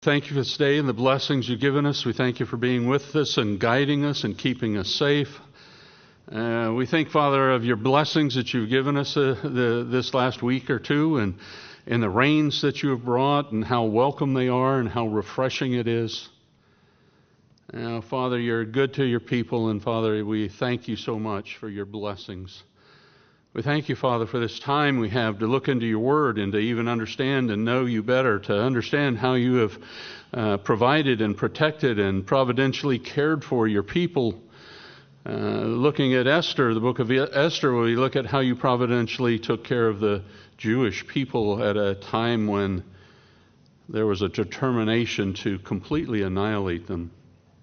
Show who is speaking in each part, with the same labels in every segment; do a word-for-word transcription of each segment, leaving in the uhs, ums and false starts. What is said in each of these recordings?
Speaker 1: Thank you for this day and the blessings you've given us. We thank you for being with us and guiding us and keeping us safe. Uh, we thank, Father, of your blessings that you've given us uh, the, this last week or two, and, and the rains that you have brought, and how welcome they are and how refreshing it is. Uh, Father, you're good to your people, and Father, we thank you so much for your blessings. We thank you, Father, for this time we have to look into your word and to even understand and know you better, to understand how you have uh, provided and protected and providentially cared for your people. Uh, looking at Esther, the book of Esther, we look at how you providentially took care of the Jewish people at a time when there was a determination to completely annihilate them.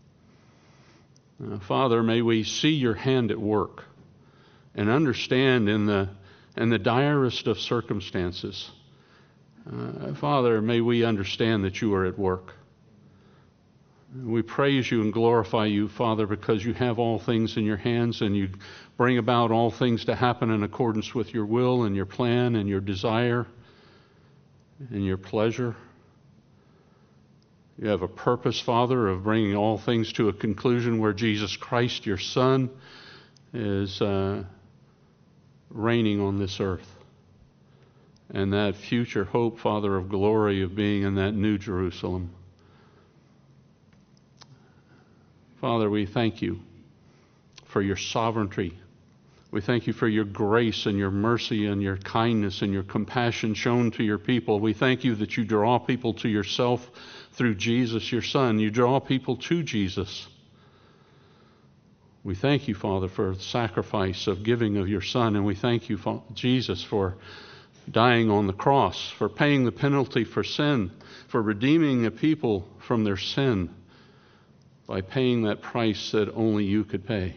Speaker 1: Uh, Father, may we see your hand at work and understand in the in the direst of circumstances. Uh, Father, may we understand that you are at work. We praise you and glorify you, Father, because you have all things in your hands and you bring about all things to happen in accordance with your will and your plan and your desire and your pleasure. You have a purpose, Father, of bringing all things to a conclusion where Jesus Christ, your Son, is uh, reigning on this earth. And that future hope, Father, of glory of being in that new Jerusalem. Father, we thank you for your sovereignty. We thank you for your grace and your mercy and your kindness and your compassion shown to your people. We thank you that you draw people to yourself through Jesus, your Son. You draw people to Jesus. We thank you, Father, for the sacrifice of giving of your Son, and we thank you, Jesus, for dying on the cross, for paying the penalty for sin, for redeeming a people from their sin by paying that price that only you could pay.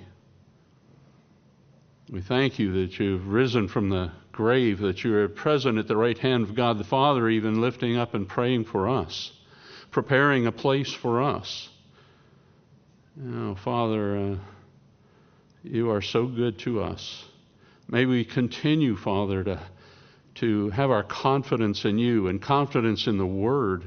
Speaker 1: We thank you that you've risen from the grave, that you are present at the right hand of God the Father, even lifting up and praying for us, preparing a place for us. Oh, Father, uh, you are so good to us. May we continue, Father, to, to have our confidence in you and confidence in the Word.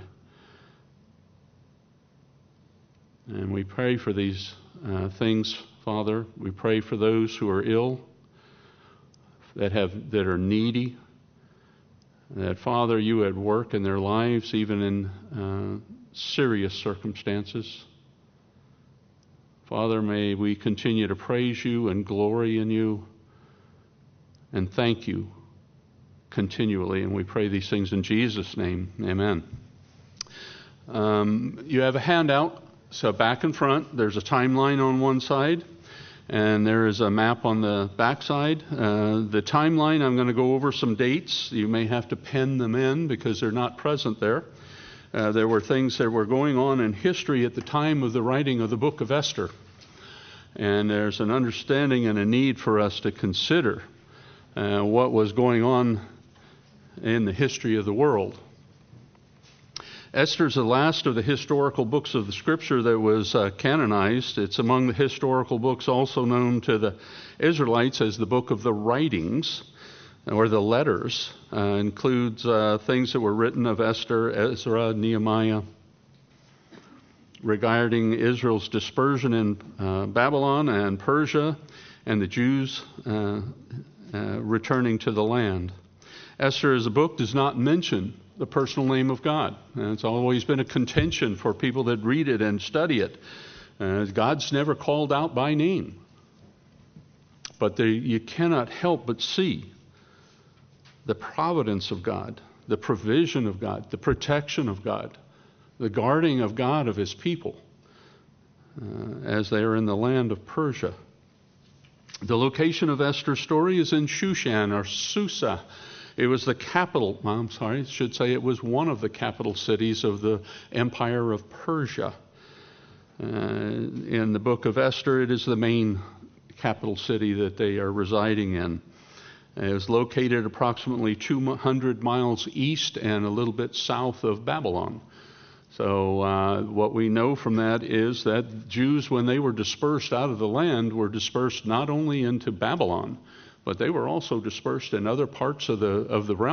Speaker 1: And we pray for these uh, things, Father. We pray for those who are ill, that have that are needy, that, Father, you at work in their lives, even in uh, serious circumstances. Father, may we continue to praise you and glory in you and thank you continually. And we pray these things in Jesus' name. Amen. Um, you have a handout. So back and front, there's a timeline on one side, and there is a map on the back side. Uh, the timeline, I'm going to go over some dates. You may have to pen them in because they're not present there. Uh, there were things that were going on in history at the time of the writing of the book of Esther. And there's an understanding and a need for us to consider uh, what was going on in the history of the world. Esther is the last of the historical books of the Scripture that was uh, canonized. It's among the historical books also known to the Israelites as the book of the writings, or the letters. Uh, includes uh, things that were written of Esther, Ezra, Nehemiah, regarding Israel's dispersion in uh, Babylon and Persia, and the Jews uh, uh, returning to the land. Esther as a book does not mention the personal name of God. And it's always been a contention for people that read it and study it. Uh, God's never called out by name. But there, you cannot help but see the providence of God, the provision of God, the protection of God, the guarding of God of his people uh, as they are in the land of Persia. The location of Esther's story is in Shushan, or Susa. It was the capital, I'm sorry, I should say it was one of the capital cities of the Empire of Persia. Uh, in the book of Esther, it is the main capital city that they are residing in. It is located approximately two hundred miles east and a little bit south of Babylon. So uh, what we know from that is that Jews, when they were dispersed out of the land, were dispersed not only into Babylon, but they were also dispersed in other parts of the of the realm,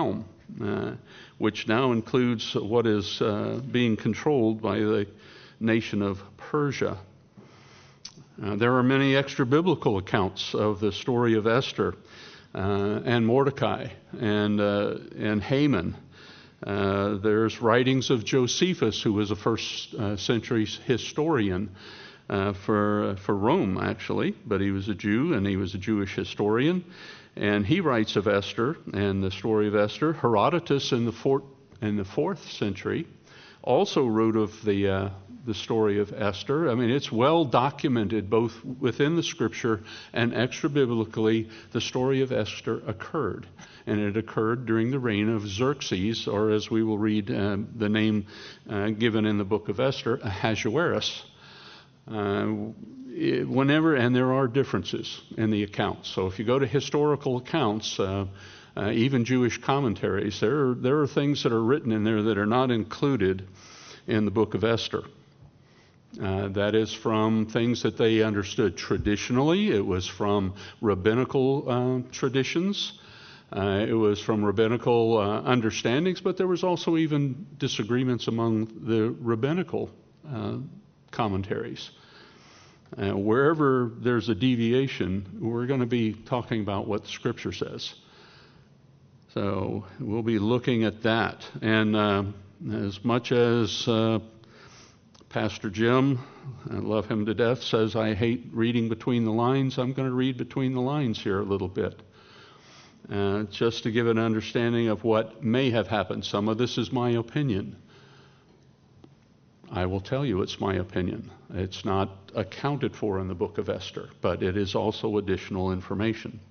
Speaker 1: uh, which now includes what is uh, being controlled by the nation of Persia. Uh, there are many extra-biblical accounts of the story of Esther uh, and Mordecai and, uh, and Haman. Uh, there's writings of Josephus, who was a first uh, century historian uh, for, for Rome, actually, but he was a Jew and he was a Jewish historian. And he writes of Esther and the story of Esther. Herodotus in the, fourth, in the fourth century also wrote of the uh, the story of Esther. I mean, it's well documented both within the scripture and extra-biblically. The story of Esther occurred, and it occurred during the reign of Xerxes, or as we will read uh, the name uh, given in the book of Esther, Ahasuerus. Uh, it, whenever, and there are differences in the accounts. So if you go to historical accounts, uh, uh, even Jewish commentaries, there are, there are things that are written in there that are not included in the book of Esther. Uh, that is from things that they understood traditionally. It was from rabbinical uh, traditions. Uh, it was from rabbinical uh, understandings, but there was also even disagreements among the rabbinical uh, commentaries. Uh, wherever there's a deviation, we're going to be talking about what the Scripture says. So we'll be looking at that. And uh, as much as uh, Pastor Jim, I love him to death, says I hate reading between the lines, I'm going to read between the lines here a little bit. Uh, just to give an understanding of what may have happened. Some of this is my opinion. I will tell you it's my opinion. It's not accounted for in the book of Esther, but it is also additional information.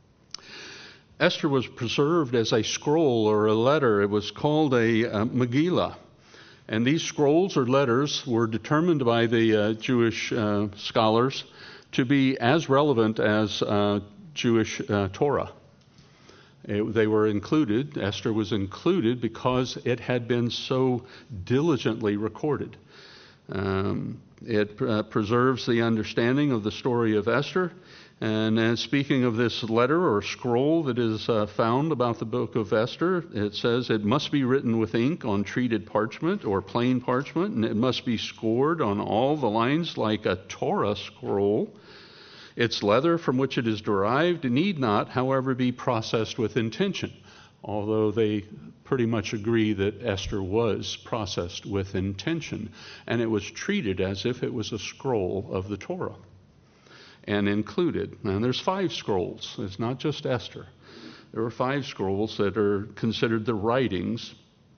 Speaker 1: Esther was preserved as a scroll or a letter. It was called a, a Megillah. And these scrolls or letters were determined by the uh, Jewish uh, scholars to be as relevant as uh, Jewish uh, Torah. It, they were included, Esther was included because it had been so diligently recorded. Um, it uh, preserves the understanding of the story of Esther. And uh, speaking of this letter or scroll that is uh, found about the book of Esther, it says it must be written with ink on treated parchment or plain parchment, and it must be scored on all the lines like a Torah scroll. Its leather from which it is derived need not, however, be processed with intention, although they pretty much agree that Esther was processed with intention, and it was treated as if it was a scroll of the Torah and included. And there's five scrolls. It's not just Esther. There are five scrolls that are considered the writings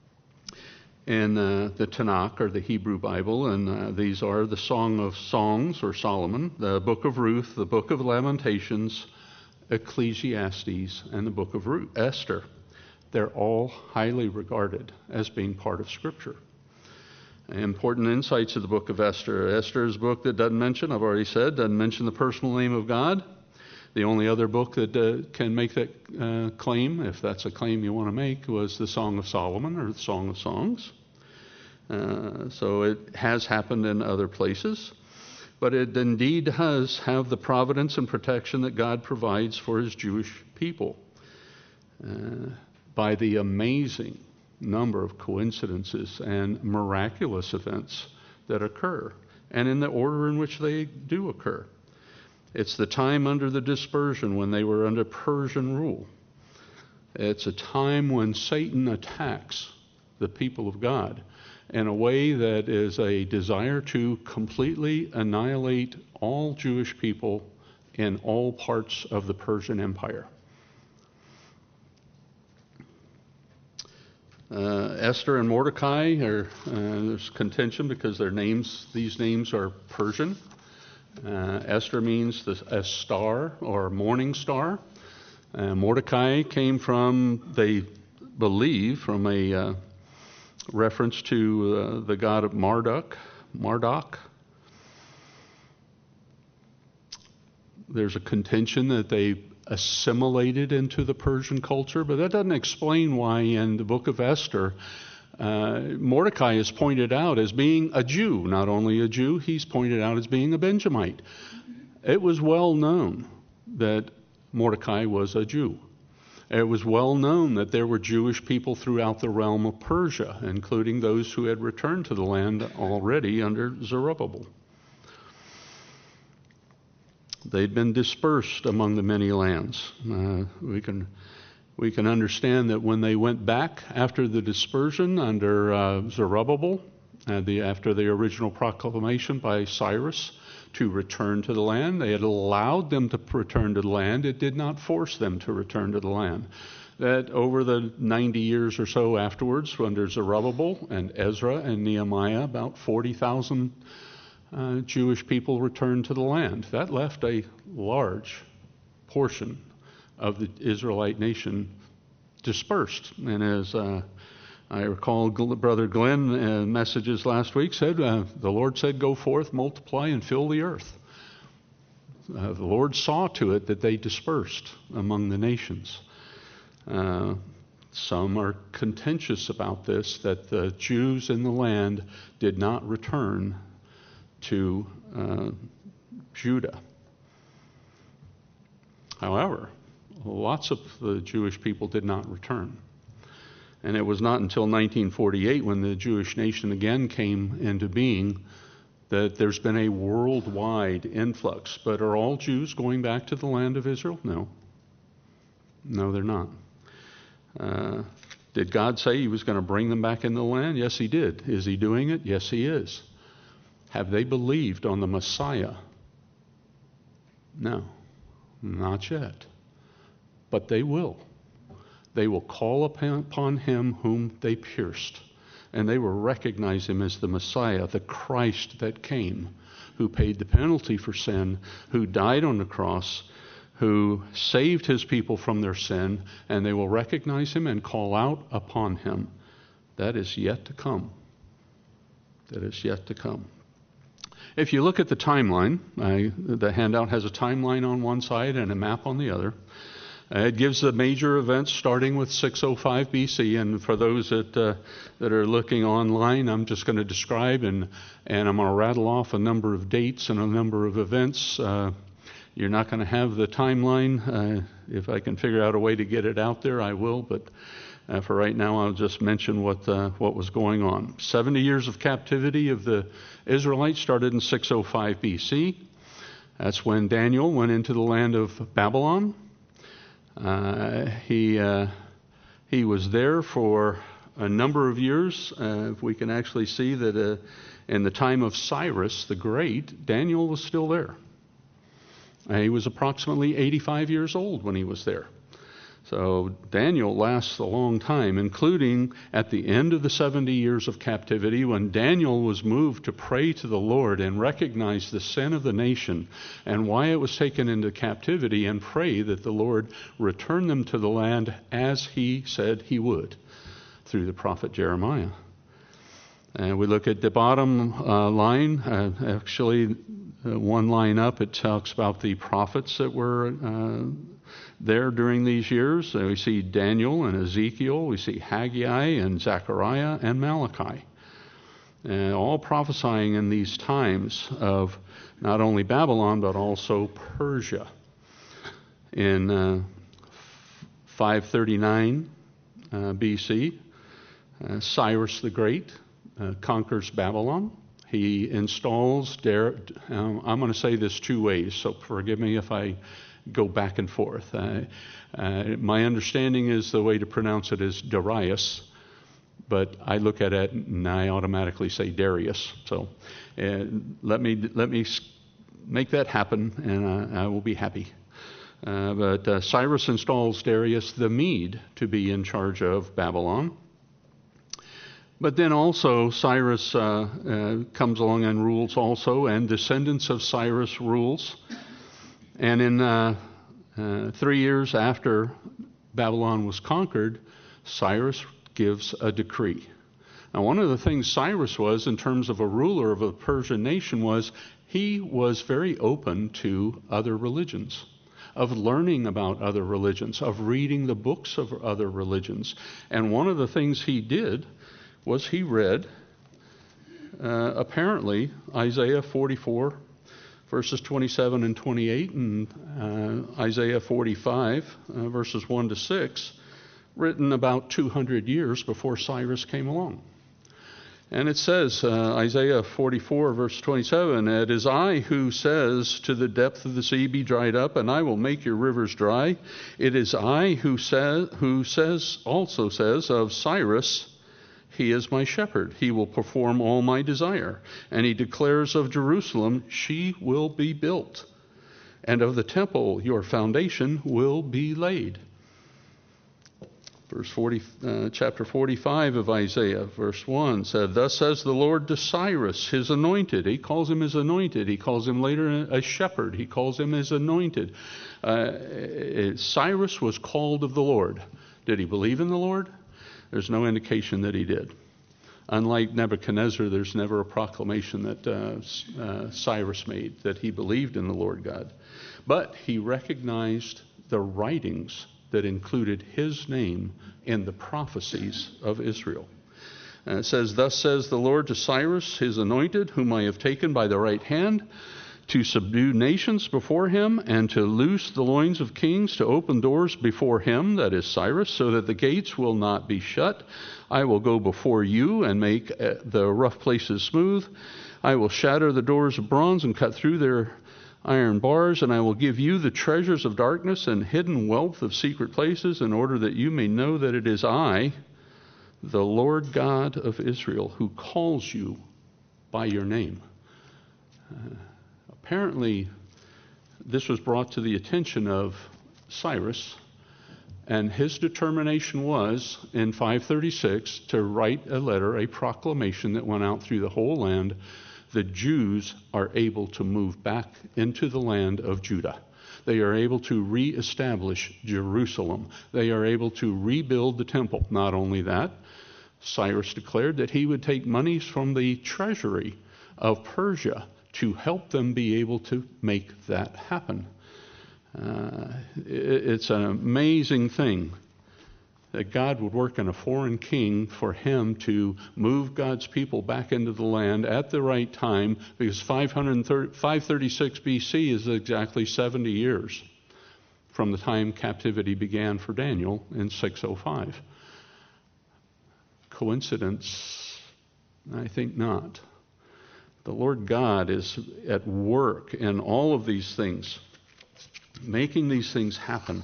Speaker 1: in uh, the Tanakh, or the Hebrew Bible, and uh, these are the Song of Songs, or Solomon, the Book of Ruth, the Book of Lamentations, Ecclesiastes, and the Book of Ruth, Esther. They're all highly regarded as being part of Scripture. Important insights of the book of Esther. Esther is a book that doesn't mention, I've already said, doesn't mention the personal name of God. The only other book that uh, can make that uh, claim, if that's a claim you want to make, was the Song of Solomon, or the Song of Songs. Uh, so it has happened in other places. But it indeed does have the providence and protection that God provides for his Jewish people uh, by the amazing number of coincidences and miraculous events that occur, and in the order in which they do occur. It's the time under the dispersion when they were under Persian rule. It's a time when Satan attacks the people of God in a way that is a desire to completely annihilate all Jewish people in all parts of the Persian Empire. Uh, Esther and Mordecai, are, uh, there's contention because their names, these names are Persian. Uh, Esther means the, a star or morning star. Uh, Mordecai came from, they believe, from a uh, reference to uh, the god of Marduk. Marduk. There's a contention that they assimilated into the Persian culture, but that doesn't explain why in the book of Esther, uh, Mordecai is pointed out as being a Jew. Not only a Jew, he's pointed out as being a Benjamite. It was well known that Mordecai was a Jew. It was well known that there were Jewish people throughout the realm of Persia, including those who had returned to the land already under Zerubbabel. They'd been dispersed among the many lands. Uh, we can we can understand that when they went back after the dispersion under uh, Zerubbabel, uh, the, after the original proclamation by Cyrus to return to the land, they had allowed them to return to the land. It did not force them to return to the land. That over the ninety years or so afterwards, under Zerubbabel and Ezra and Nehemiah, about forty thousand Uh, Jewish people returned to the land. That left a large portion of the Israelite nation dispersed. And as uh, I recall, Brother Glenn uh, messages last week said, uh, the Lord said, "Go forth, multiply, and fill the earth." Uh, the Lord saw to it that they dispersed among the nations. Uh, some are contentious about this, that the Jews in the land did not return to uh, Judah. However, lots of the Jewish people did not return. And it was not until nineteen forty-eight, when the Jewish nation again came into being, that there's been a worldwide influx. But are all Jews going back to the land of Israel? No. No, they're not. Uh, did God say he was going to bring them back in the land? Yes, he did. Is he doing it? Yes, he is. Have they believed on the Messiah? No, not yet. But they will. They will call upon him whom they pierced, and they will recognize him as the Messiah, the Christ that came, who paid the penalty for sin, who died on the cross, who saved his people from their sin, and they will recognize him and call out upon him. That is yet to come. That is yet to come. If you look at the timeline, I, the handout has a timeline on one side and a map on the other. Uh, it gives the major events starting with six oh five B C, and for those that uh, that are looking online, I'm just going to describe and and I'm going to rattle off a number of dates and a number of events. Uh, you're not going to have the timeline. Uh, if I can figure out a way to get it out there, I will, but Uh, for right now, I'll just mention what uh, what was going on. seventy years of captivity of the Israelites started in six oh five B C. That's when Daniel went into the land of Babylon. Uh, he uh, he was there for a number of years. Uh, we can actually see that uh, in the time of Cyrus the Great, Daniel was still there. Uh, he was approximately eighty-five years old when he was there. So Daniel lasts a long time, including at the end of the seventy years of captivity, when Daniel was moved to pray to the Lord and recognize the sin of the nation and why it was taken into captivity, and pray that the Lord return them to the land as he said he would through the prophet Jeremiah. And we look at the bottom uh, line, uh, actually uh, one line up, it talks about the prophets that were uh, there during these years. Uh, we see Daniel and Ezekiel, we see Haggai and Zechariah and Malachi, and all prophesying in these times of not only Babylon but also Persia. In uh, five thirty-nine uh, B C, uh, Cyrus the Great uh, conquers Babylon. He installs, Dar- um, I'm going to say this two ways, so forgive me if I go back and forth. Uh, uh, my understanding is the way to pronounce it is Darius, but I look at it and I automatically say Darius. So uh, let me let me make that happen, and uh, I will be happy. Uh, but uh, Cyrus installs Darius the Mede to be in charge of Babylon. But then also Cyrus uh, uh, comes along and rules also, and descendants of Cyrus rules. And in uh, uh, three years after Babylon was conquered, Cyrus gives a decree. Now, one of the things Cyrus was in terms of a ruler of a Persian nation was he was very open to other religions, of learning about other religions, of reading the books of other religions. And one of the things he did was he read, uh, apparently, Isaiah forty-four, verses twenty-seven and twenty-eight, and uh, Isaiah forty-five, uh, verses one to six, written about two hundred years before Cyrus came along. And it says, uh, Isaiah forty-four, verse twenty-seven, "It is I who says to the depth of the sea, be dried up, and I will make your rivers dry. It is I who says, who says, also says of Cyrus, he is my shepherd. He will perform all my desire. And he declares of Jerusalem, she will be built. And of the temple, your foundation will be laid." Verse forty, uh, chapter forty-five of Isaiah, verse one said, "Thus says the Lord to Cyrus, his anointed." He calls him his anointed. He calls him later a shepherd. He calls him his anointed. Uh, Cyrus was called of the Lord. Did he believe in the Lord? There's no indication that he did. Unlike Nebuchadnezzar, there's never a proclamation that uh, uh, Cyrus made that he believed in the Lord God. But he recognized the writings that included his name in the prophecies of Israel. And it says, "Thus says the Lord to Cyrus, his anointed, whom I have taken by the right hand, to subdue nations before him, and to loose the loins of kings, to open doors before him," that is Cyrus, "so that the gates will not be shut. I will go before you and make the rough places smooth. I will shatter the doors of bronze and cut through their iron bars, and I will give you the treasures of darkness and hidden wealth of secret places, in order that you may know that it is I, the Lord God of Israel, who calls you by your name." Uh, apparently, this was brought to the attention of Cyrus, and his determination was, in five thirty-six, to write a letter, a proclamation that went out through the whole land. The Jews are able to move back into the land of Judah. They are able to reestablish Jerusalem. They are able to rebuild the temple. Not only that, Cyrus declared that he would take monies from the treasury of Persia to help them be able to make that happen. Uh, it's an amazing thing that God would work in a foreign king for him to move God's people back into the land at the right time, because five thirty-six B C is exactly seventy years from the time captivity began for Daniel in six oh five. Coincidence? I think not. The Lord God is at work in all of these things, making these things happen.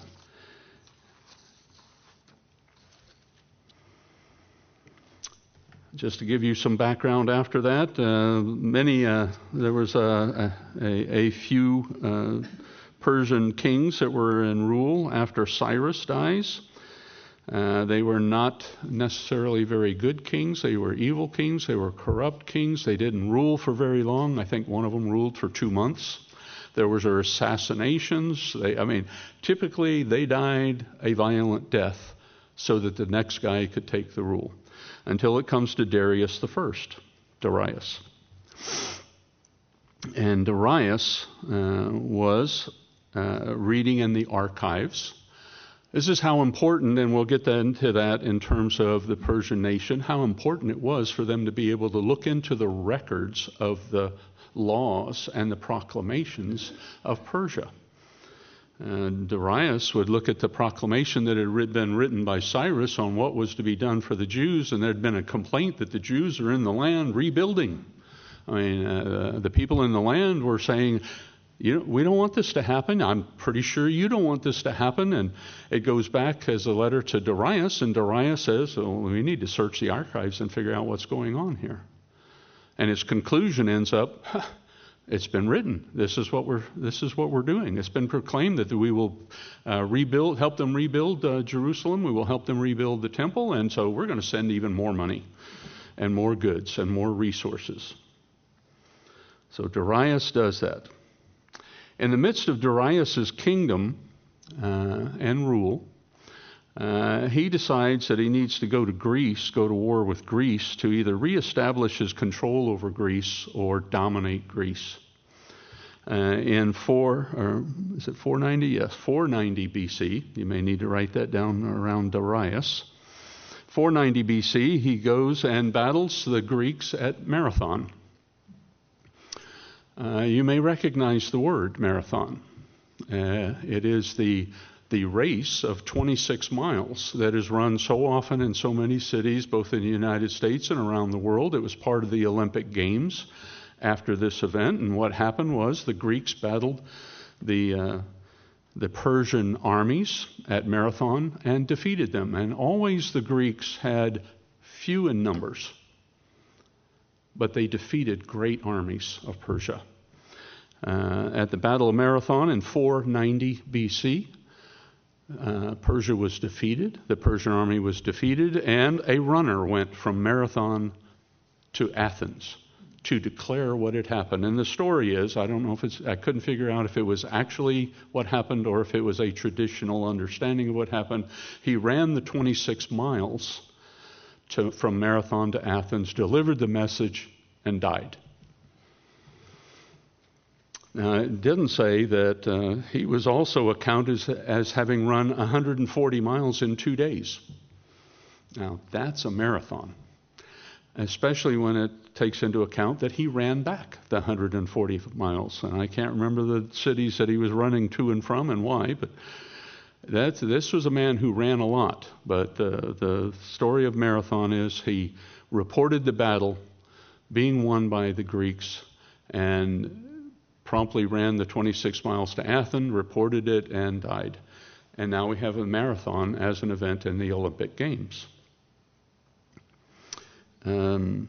Speaker 1: Just to give you some background after that, uh, many uh, there was a, a, a few uh, Persian kings that were in rule after Cyrus dies. Uh, they were not necessarily very good kings. They were evil kings. They were corrupt kings. They didn't rule for very long. I think one of them ruled for two months. There was assassinations. They, I mean, typically they died a violent death so that the next guy could take the rule, until it comes to Darius the First, Darius. And Darius uh, was uh, reading in the archives. This is how important, and we'll get into that in terms of the Persian nation, how important it was for them to be able to look into the records of the laws and the proclamations of Persia. And Darius would look at the proclamation that had been written by Cyrus on what was to be done for the Jews, and there had been a complaint that the Jews are in the land rebuilding. I mean, uh, the people in the land were saying, you know, we don't want this to happen. I'm pretty sure you don't want this to happen. And it goes back as a letter to Darius, and Darius says, oh, we need to search the archives and figure out what's going on here. And his conclusion ends up, it's been written. This is what we're. This is what we're doing. It's been proclaimed that we will uh, rebuild, help them rebuild uh, Jerusalem. We will help them rebuild the temple, and so we're going to send even more money, and more goods, and more resources. So Darius does that. In the midst of Darius's kingdom uh, and rule, uh, he decides that he needs to go to Greece, go to war with Greece, to either reestablish his control over Greece or dominate Greece. Uh, in four, or is it four ninety? Yes, four ninety B C. You may need to write that down around Darius. four ninety B C, he goes and battles the Greeks at Marathon. Uh, you may recognize the word marathon. Uh, it is the the race of twenty-six miles that is run so often in so many cities, both in the United States and around the world. It was part of the Olympic Games after this event, and what happened was the Greeks battled the uh, the Persian armies at Marathon and defeated them. And always the Greeks had few in numbers, but they defeated great armies of Persia. Uh, at the Battle of Marathon in four ninety B C, uh, Persia was defeated, the Persian army was defeated, and a runner went from Marathon to Athens to declare what had happened. And the story is, I don't know if it's, I couldn't figure out if it was actually what happened or if it was a traditional understanding of what happened. He ran the twenty-six miles to, from Marathon to Athens, delivered the message, and died. Now, it didn't say that uh, he was also accounted as, as having run one hundred forty miles in two days. Now, that's a marathon, especially when it takes into account that he ran back the one hundred forty miles. And I can't remember the cities that he was running to and from and why, but that's, this was a man who ran a lot. But uh, the story of Marathon is he reported the battle being won by the Greeks and promptly ran the twenty-six miles to Athens, reported it, and died. And now we have a marathon as an event in the Olympic Games. Um,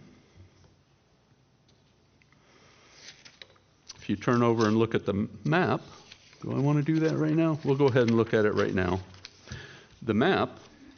Speaker 1: if you turn over and look at the map, do I want to do that right now? We'll go ahead and look at it right now. The map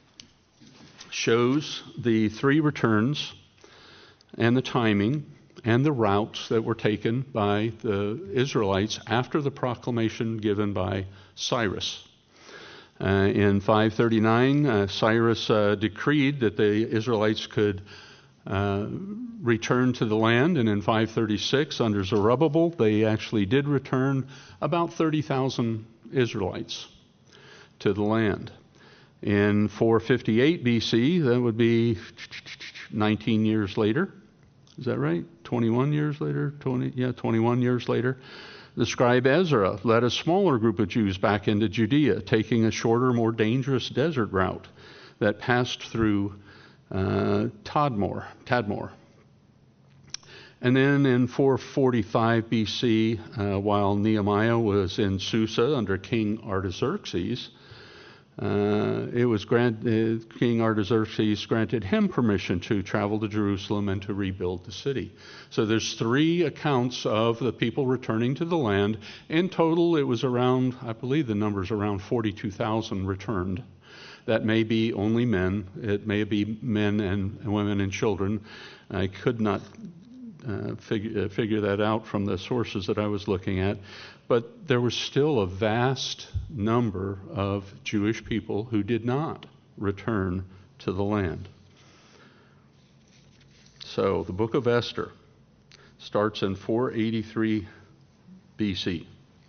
Speaker 1: shows the three returns and the timing and the routes that were taken by the Israelites after the proclamation given by Cyrus. Uh, in five thirty-nine, uh, Cyrus uh, decreed that the Israelites could uh, return to the land, and in five thirty-six, under Zerubbabel, they actually did return about thirty thousand Israelites to the land. In four fifty-eight B C, that would be nineteen years later. Is that right? twenty-one years later? twenty, yeah, twenty-one years later. The scribe Ezra led a smaller group of Jews back into Judea, taking a shorter, more dangerous desert route that passed through uh, Tadmor, Tadmor. And then in four forty-five B C, uh, while Nehemiah was in Susa under King Artaxerxes, Uh, it was grant, uh, King Artaxerxes granted him permission to travel to Jerusalem and to rebuild the city. So there's three accounts of the people returning to the land. In total, it was around, I believe the number's around forty-two thousand returned. That may be only men. It may be men and women and children. I could not uh, figure, uh, figure that out from the sources that I was looking at. But there was still a vast number of Jewish people who did not return to the land. So the book of Esther starts in four eighty-three B C.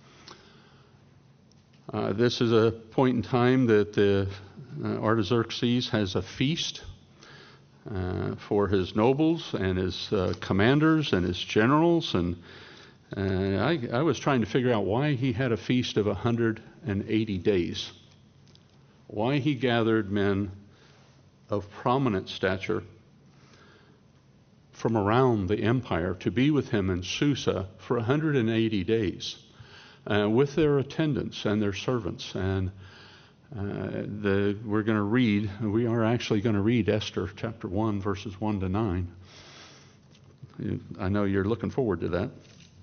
Speaker 1: Uh, this is a point in time that the, uh, Artaxerxes has a feast uh, for his nobles and his uh, commanders and his generals, and Uh, I, I was trying to figure out why he had a feast of one hundred eighty days, why he gathered men of prominent stature from around the empire to be with him in Susa for one hundred eighty days uh, with their attendants and their servants. And uh, the, we're going to read, we are actually going to read Esther chapter one, verses one to nine. I know you're looking forward to that.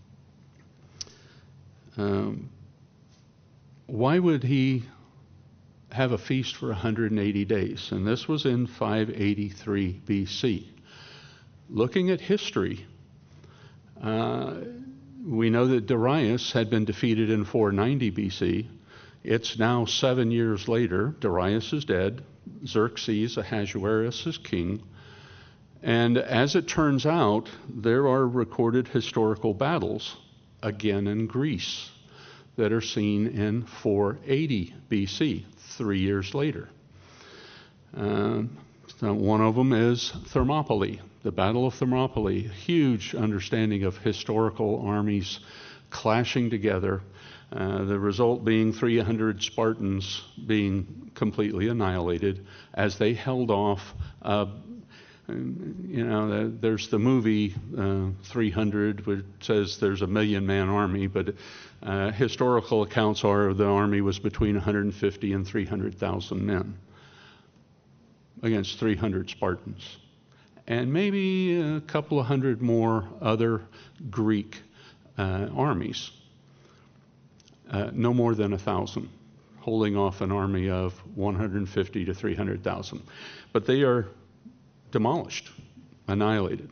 Speaker 1: Um, why would he have a feast for one hundred eighty days? And this was in five eighty-three B C. Looking at history, uh, we know that Darius had been defeated in four ninety B C. It's now seven years later. Darius is dead. Xerxes, Ahasuerus, is king. And as it turns out, there are recorded historical battles again in Greece that are seen in four eighty B C, three years later. Um, Uh, one of them is Thermopylae, the Battle of Thermopylae. Huge understanding of historical armies clashing together. Uh, the result being three hundred Spartans being completely annihilated as they held off. Uh, you know, there's the movie uh, three hundred, which says there's a million-man army, but uh, historical accounts are the army was between one hundred fifty and three hundred thousand men against three hundred Spartans, and maybe a couple of hundred more other Greek uh, armies. Uh, no more than a thousand, holding off an army of one hundred fifty to three hundred thousand. But they are demolished, annihilated.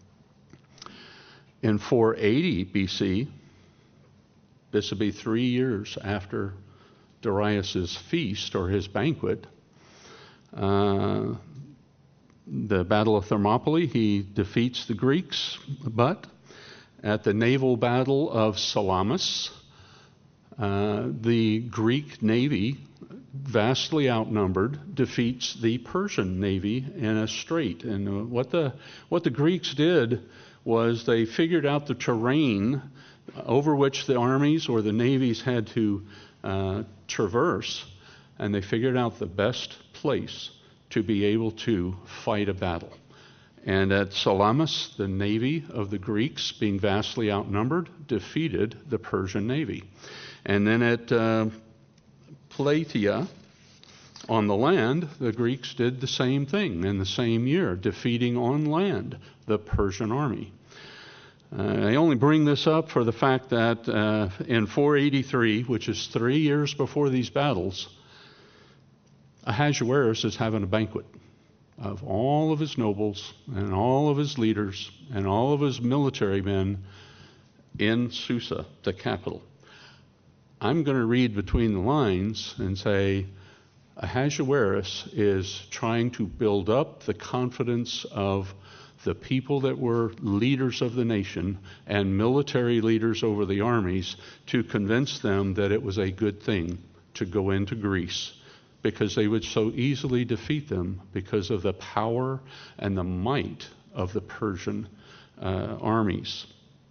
Speaker 1: In four eighty B C, this would be three years after Darius's feast or his banquet, uh, the Battle of Thermopylae, he defeats the Greeks, but at the naval battle of Salamis, Uh, the Greek navy, vastly outnumbered, defeats the Persian navy in a strait. And uh, what the what the Greeks did was they figured out the terrain over which the armies or the navies had to uh, traverse, and they figured out the best place to be able to fight a battle. And at Salamis, the navy of the Greeks, being vastly outnumbered, defeated the Persian navy. And then at uh, Plataea, on the land, the Greeks did the same thing in the same year, defeating on land the Persian army. Uh, I only bring this up for the fact that uh, in four eighty-three, which is three years before these battles, Ahasuerus is having a banquet of all of his nobles and all of his leaders and all of his military men in Susa, the capital. I'm going to read between the lines and say Ahasuerus is trying to build up the confidence of the people that were leaders of the nation and military leaders over the armies to convince them that it was a good thing to go into Greece, because they would so easily defeat them because of the power and the might of the Persian uh, armies.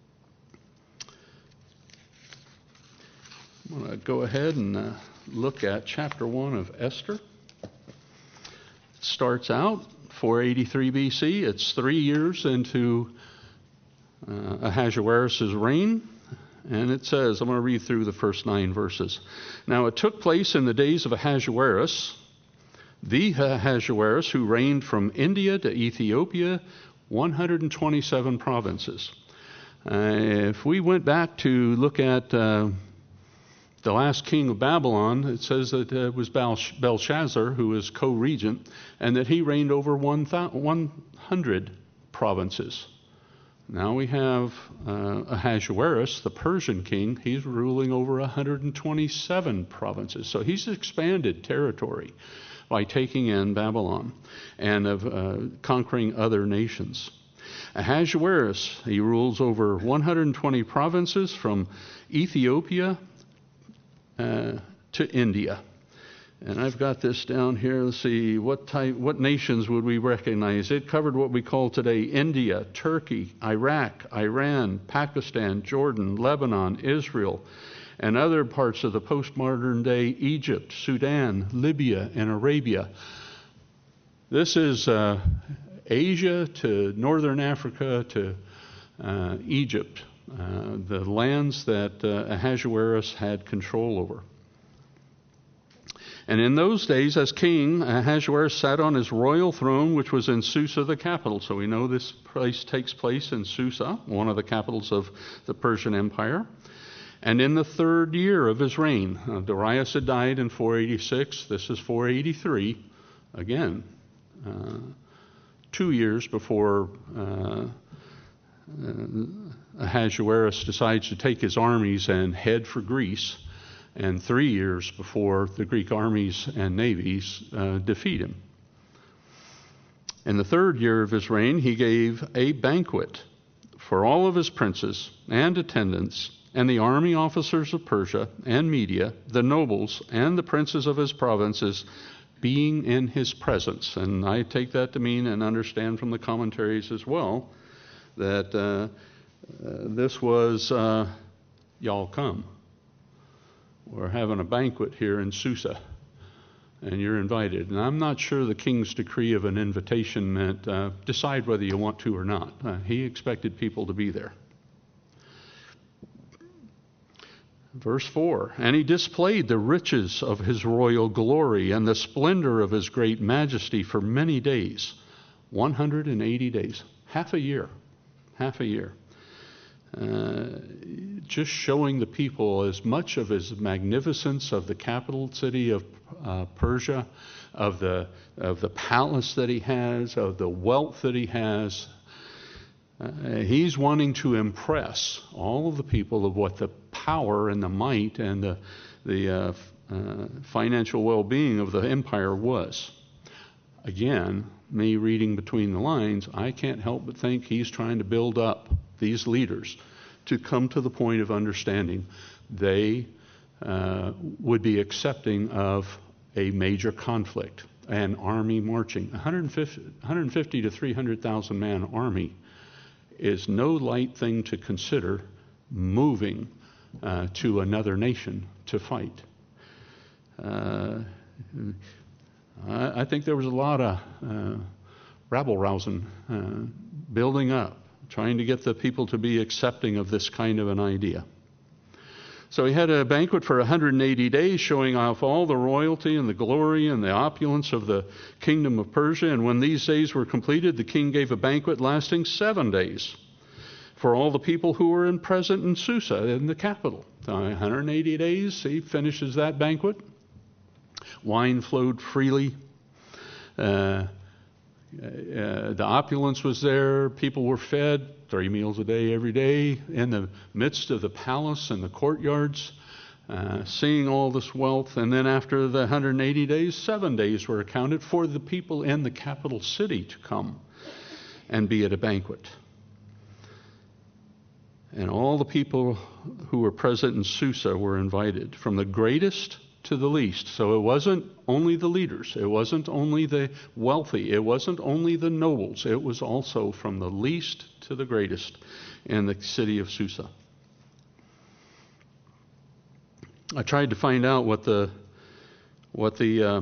Speaker 1: I'm going to go ahead and uh, look at chapter one of Esther. It starts out four eighty-three B C. It's three years into uh, Ahasuerus' reign. And it says, I'm going to read through the first nine verses. Now it took place in the days of Ahasuerus, the Ahasuerus who reigned from India to Ethiopia, one hundred twenty-seven provinces. Uh, if we went back to look at uh, the last king of Babylon, it says that it was Belshazzar who was co-regent, and that he reigned over one hundred provinces. Now we have uh, Ahasuerus, the Persian king. He's ruling over one hundred twenty-seven provinces. So he's expanded territory by taking in Babylon and of uh, conquering other nations. Ahasuerus, he rules over one hundred twenty provinces from Ethiopia uh, to India. And I've got this down here. Let's see, what type, what nations would we recognize? It covered what we call today India, Turkey, Iraq, Iran, Pakistan, Jordan, Lebanon, Israel, and other parts of the postmodern day Egypt, Sudan, Libya, and Arabia. This is uh, Asia to northern Africa to uh, Egypt, uh, the lands that uh, Ahasuerus had control over. And in those days, as king, Ahasuerus sat on his royal throne, which was in Susa, the capital. So we know this place takes place in Susa, one of the capitals of the Persian Empire. And in the third year of his reign, uh, Darius had died in four eighty-six. This is four eighty-three. Again, uh, two years before uh, uh, Ahasuerus decides to take his armies and head for Greece, and three years before the Greek armies and navies uh, defeat him. In the third year of his reign, he gave a banquet for all of his princes and attendants and the army officers of Persia and Media, the nobles and the princes of his provinces. being in his presence. And I take that to mean, and understand from the commentaries as well, that uh, uh, this was, uh, y'all come. We're having a banquet here in Susa, and you're invited. And I'm not sure the king's decree of an invitation meant uh, decide whether you want to or not. Uh, he expected people to be there. Verse four, and he displayed the riches of his royal glory and the splendor of his great majesty for many days, one hundred eighty days, half a year, half a year. Uh, just showing the people as much of his magnificence of the capital city of uh, Persia, of the of the palace that he has, of the wealth that he has. Uh, he's wanting to impress all of the people of what the power and the might and the, the uh, uh, financial well-being of the empire was. Again, me reading between the lines, I can't help but think he's trying to build up these leaders to come to the point of understanding they uh, would be accepting of a major conflict, an army marching. one hundred fifty, one hundred fifty to three hundred thousand man army is no light thing to consider, moving uh, to another nation to fight. Uh, I, I think there was a lot of uh, rabble-rousing uh, building up, trying to get the people to be accepting of this kind of an idea. So he had a banquet for one hundred eighty days, showing off all the royalty and the glory and the opulence of the kingdom of Persia. And when these days were completed, the king gave a banquet lasting seven days for all the people who were in present in Susa, in the capital. one hundred eighty days, he finishes that banquet. Wine flowed freely. Uh, Uh, the opulence was there. People were fed three meals a day every day in the midst of the palace and the courtyards, uh, seeing all this wealth. And then after the one hundred eighty days, seven days were accounted for the people in the capital city to come and be at a banquet. And all the people who were present in Susa were invited, from the greatest to the least. So it wasn't only the leaders, it wasn't only the wealthy, it wasn't only the nobles, it was also from the least to the greatest in the city of Susa. I tried to find out what the what the uh,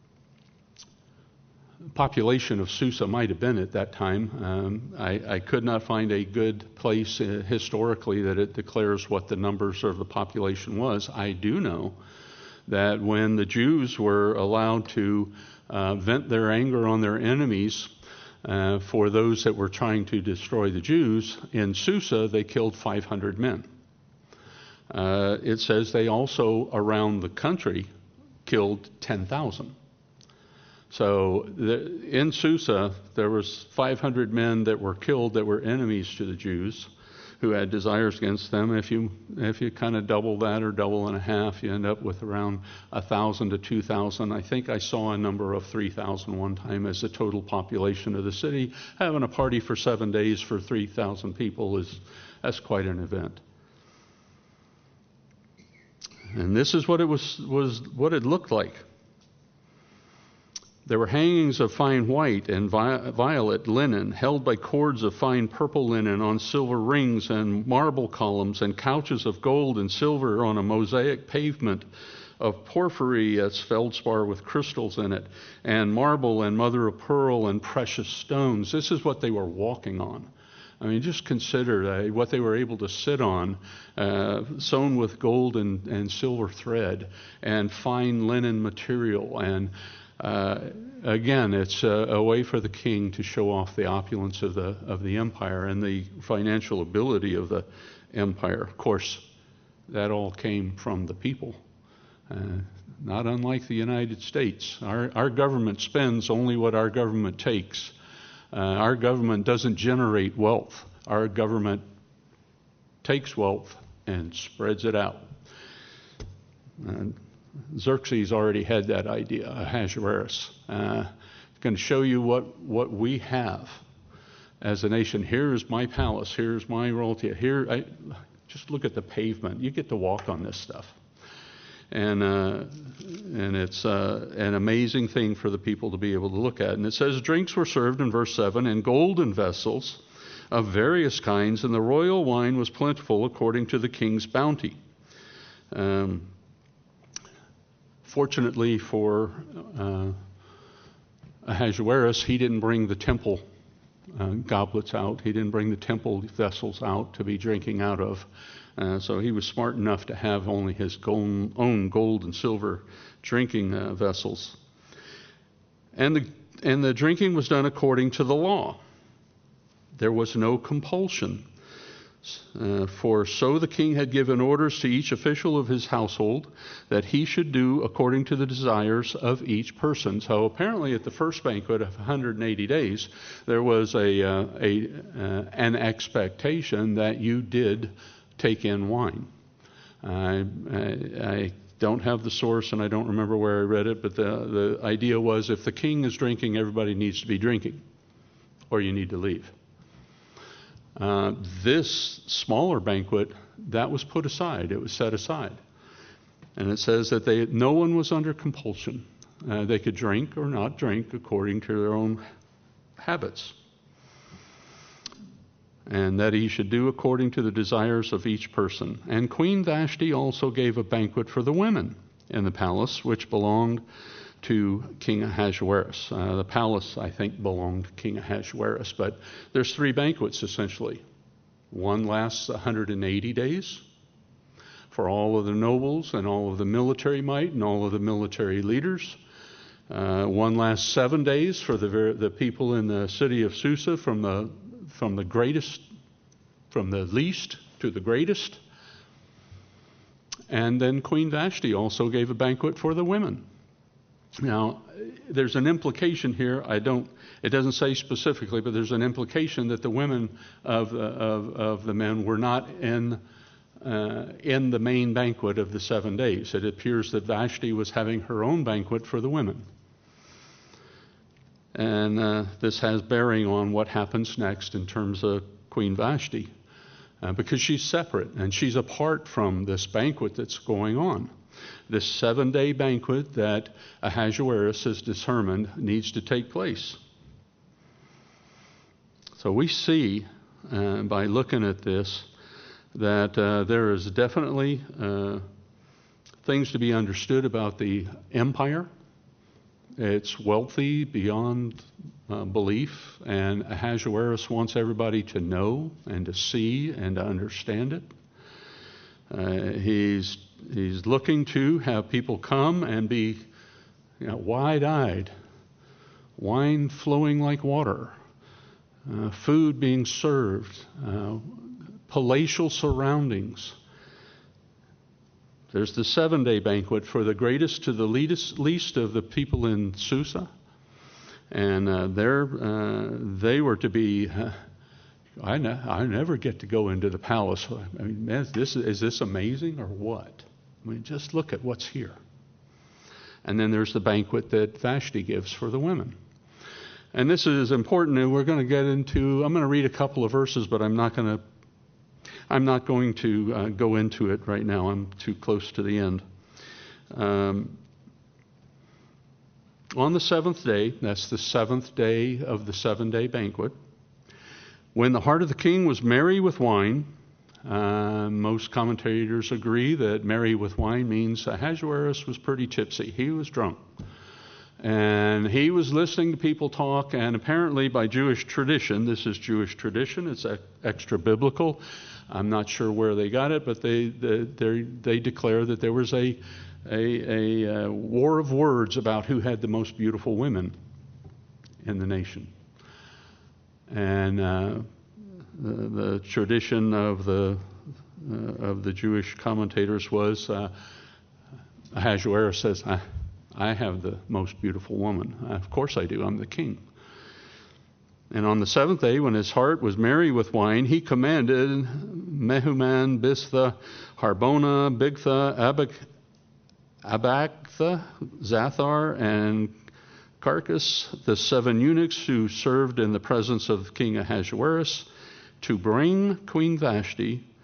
Speaker 1: population of Susa might have been at that time. Um, I, I could not find a good place uh, historically that it declares what the numbers of the population was. I do know that when the Jews were allowed to uh, vent their anger on their enemies uh, for those that were trying to destroy the Jews, in Susa they killed five hundred men. Uh, it says they also, around the country, killed ten thousand. So the, in Susa, there was five hundred men that were killed that were enemies to the Jews, who had desires against them. If you if you kind of double that or double and a half, you end up with around one thousand to two thousand. I think I saw a number of three thousand one time as the total population of the city. Having a party for seven days for three thousand people is that's quite an event. And this is what it was was what it looked like. There were hangings of fine white and vi- violet linen, held by cords of fine purple linen on silver rings, and marble columns, and couches of gold and silver on a mosaic pavement of porphyry as feldspar with crystals in it, and marble and mother of pearl and precious stones. This is what they were walking on. I mean, just consider uh, what they were able to sit on, uh, sewn with gold and, and silver thread, and fine linen material. And Uh, again, it's a, a way for the king to show off the opulence of the of the empire and the financial ability of the empire. Of course, that all came from the people, uh, not unlike the United States. Our our government spends only what our government takes. Uh, our government doesn't generate wealth. Our government takes wealth and spreads it out. And Xerxes already had that idea, Ahasuerus. Uh, going to show you what, what we have as a nation. Here is my palace. Here's my royalty. Here, I, just look at the pavement. You get to walk on this stuff. And uh, and it's uh, an amazing thing for the people to be able to look at. And it says drinks were served in verse seven in golden vessels of various kinds, and the royal wine was plentiful according to the king's bounty. Um, fortunately for uh, Ahasuerus, he didn't bring the temple uh, goblets out. He didn't bring the temple vessels out to be drinking out of. Uh, so he was smart enough to have only his gold, own gold and silver drinking uh, vessels. And the, and the drinking was done according to the law. There was no compulsion. Uh, for so the king had given orders to each official of his household that he should do according to the desires of each person. So apparently at the first banquet of one hundred eighty days, there was a, uh, a uh, an expectation that you did take in wine. I, I, I don't have the source and I don't remember where I read it, but the, the idea was if the king is drinking, everybody needs to be drinking, or you need to leave. Uh, this smaller banquet, that was put aside. It was set aside. And it says that they, no one was under compulsion. Uh, they could drink or not drink according to their own habits. And that he should do according to the desires of each person. And Queen Vashti also gave a banquet for the women in the palace, which belonged to King Ahasuerus. Uh, the palace, I think, belonged to King Ahasuerus, but there's three banquets essentially. One lasts one hundred eighty days for all of the nobles and all of the military might and all of the military leaders. Uh, one lasts seven days for the the people in the city of Susa, from the from the greatest, from the least to the greatest. And then Queen Vashti also gave a banquet for the women. Now, there's an implication here. I don't. It doesn't say specifically, but there's an implication that the women of the, of, of the men were not in uh, in the main banquet of the seven days. It appears that Vashti was having her own banquet for the women, and uh, this has bearing on what happens next in terms of Queen Vashti, uh, because she's separate and she's apart from this banquet that's going on. This seven-day banquet that Ahasuerus has determined needs to take place. So we see, uh, by looking at this, that uh, there is definitely uh, things to be understood about the empire. It's wealthy beyond uh, belief, and Ahasuerus wants everybody to know and to see and to understand it. Uh, he's he's looking to have people come and be, you know, wide-eyed, wine flowing like water, uh, food being served, uh, palatial surroundings. There's the seven-day banquet for the greatest to the least, least of the people in Susa, and uh, they're, uh, they were to be. Uh, I, ne- I never get to go into the palace. I mean, man, this, is this amazing or what? I mean, just look at what's here. And then there's the banquet that Vashti gives for the women. And this is important, and we're going to get into, I'm going to read a couple of verses, but I'm not going to, I'm not going to uh, go into it right now. I'm too close to the end. Um, on the seventh day, that's the seventh day of the seven-day banquet, when the heart of the king was merry with wine, uh, most commentators agree that merry with wine means Ahasuerus was pretty tipsy. He was drunk. And he was listening to people talk, and apparently by Jewish tradition, this is Jewish tradition, it's extra biblical. I'm not sure where they got it, but they they, they declare that there was a, a, a, a war of words about who had the most beautiful women in the nation. And uh, the, the tradition of the uh, of the Jewish commentators was uh, Ahasuerus says, I, I have the most beautiful woman. Of course I do. I'm the king. And on the seventh day, when his heart was merry with wine, he commanded Mehuman, Biztha, Harbona, Bigtha, Abak, Abaktha, Zathar, and Carcass, the seven eunuchs who served in the presence of King Ahasuerus, to bring Queen Vashti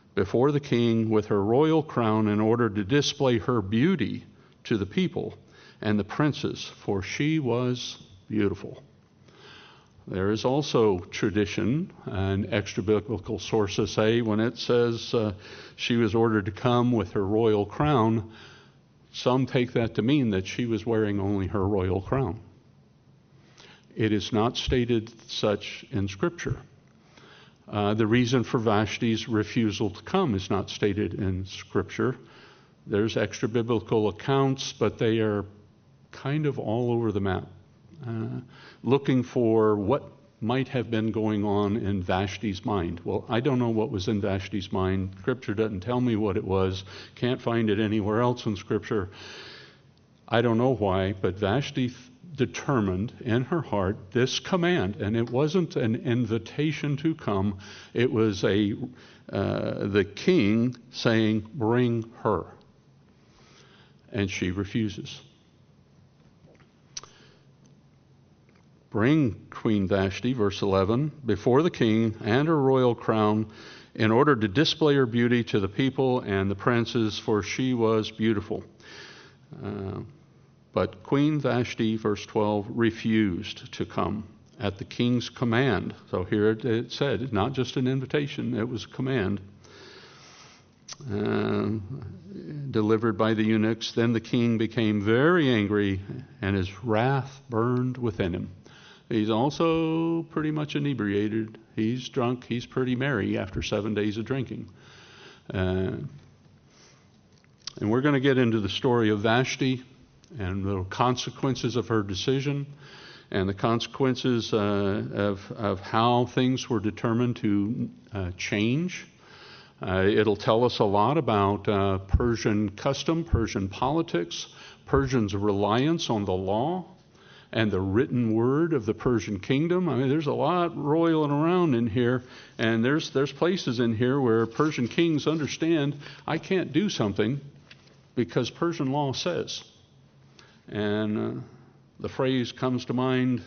Speaker 1: before the king with her royal crown in order to display her beauty to the people and the princes, for she was beautiful. There is also tradition, and extra biblical sources say when it says uh, she was ordered to come with her royal crown, some take that to mean that she was wearing only her royal crown. It is not stated such in Scripture. Uh, the reason for Vashti's refusal to come is not stated in Scripture. There's extra biblical accounts, but they are kind of all over the map, uh, looking for what might have been going on in Vashti's mind. Well, I don't know what was in Vashti's mind. Scripture doesn't tell me what it was. Can't find it anywhere else in Scripture. I don't know why, but Vashti determined in her heart this command, and it wasn't an invitation to come. It was a uh, the king saying, "Bring her," and she refuses. Bring Queen Vashti, verse eleven, before the king and her royal crown, in order to display her beauty to the people and the princes, for she was beautiful. Uh, But Queen Vashti, verse twelve, refused to come at the king's command. So here it, it said, not just an invitation, it was a command. Uh, delivered by the eunuchs. Then the king became very angry, and his wrath burned within him. He's also pretty much inebriated. He's drunk. He's pretty merry after seven days of drinking. Uh, and we're going to get into the story of Vashti and the consequences of her decision, and the consequences uh, of, of how things were determined to uh, change. Uh, it'll tell us a lot about uh, Persian custom, Persian politics, Persians' reliance on the law and the written word of the Persian kingdom. I mean, there's a lot roiling around in here, and there's there's places in here where Persian kings understand, I can't do something because Persian law says. And uh, the phrase comes to mind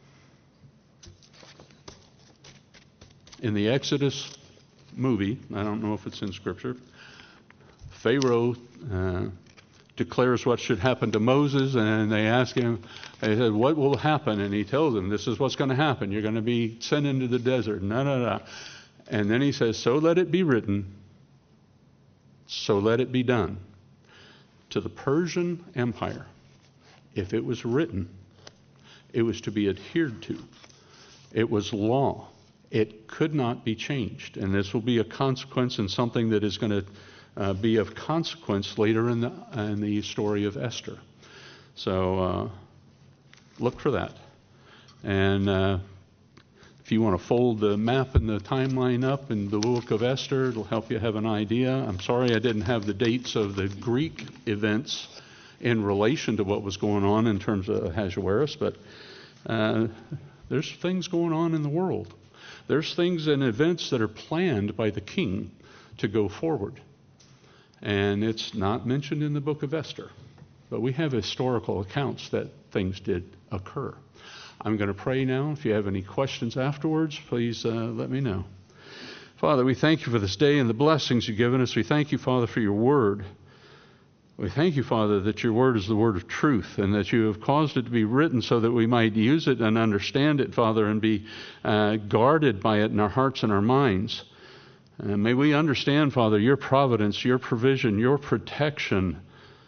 Speaker 1: in the Exodus movie. I don't know if it's in Scripture. Pharaoh uh, declares what should happen to Moses, and they ask him, they said, what will happen? And he tells them, this is what's going to happen. You're going to be sent into the desert. No, no, no. And then he says, so let it be written, so let it be done. To the Persian Empire, if it was written, it was to be adhered to. It was law. It could not be changed. And this will be a consequence and something that is going to uh, be of consequence later in the, in the story of Esther. So uh, look for that. And uh, if you want to fold the map and the timeline up in the book of Esther, it'll help you have an idea. I'm sorry I didn't have the dates of the Greek events in relation to what was going on in terms of Ahasuerus, but uh, there's things going on in the world. There's things and events that are planned by the king to go forward. And it's not mentioned in the book of Esther, but we have historical accounts that things did occur. I'm going to pray now. If you have any questions afterwards, please uh, let me know. Father, we thank you for this day and the blessings you've given us. We thank you, Father, for your word. We thank you, Father, that your word is the word of truth, and that you have caused it to be written so that we might use it and understand it, Father, and be uh, guarded by it in our hearts and our minds. And may we understand, Father, your providence, your provision, your protection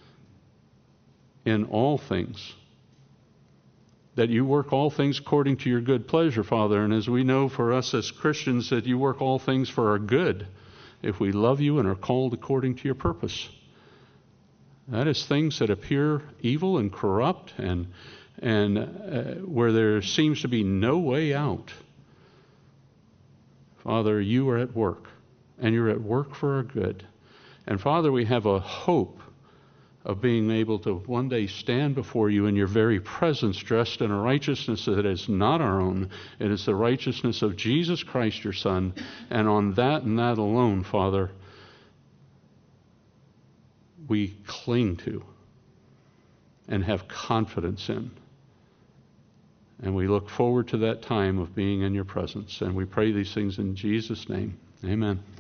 Speaker 1: in all things. That you work all things according to your good pleasure, Father. And as we know for us as Christians, that you work all things for our good if we love you and are called according to your purpose. That is things that appear evil and corrupt and and uh, where there seems to be no way out. Father, you are at work, and you're at work for our good. And Father, we have a hope of being able to one day stand before you in your very presence, dressed in a righteousness that is not our own. It is the righteousness of Jesus Christ, your Son. And on that and that alone, Father, we cling to and have confidence in. And we look forward to that time of being in your presence. And we pray these things in Jesus' name. Amen.